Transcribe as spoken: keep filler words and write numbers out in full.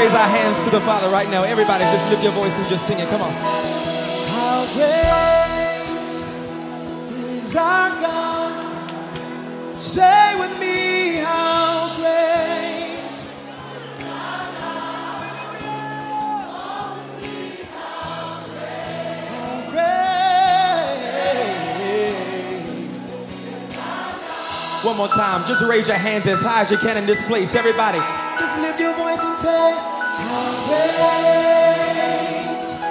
raise our hands to the Father right now. Everybody just lift your voice and just sing it. Come on. How great is our God. Say with me, how great is our God. How great. How great is our God. One more time. Just raise your hands as high as you can in this place. Everybody, just lift your voice and say, how great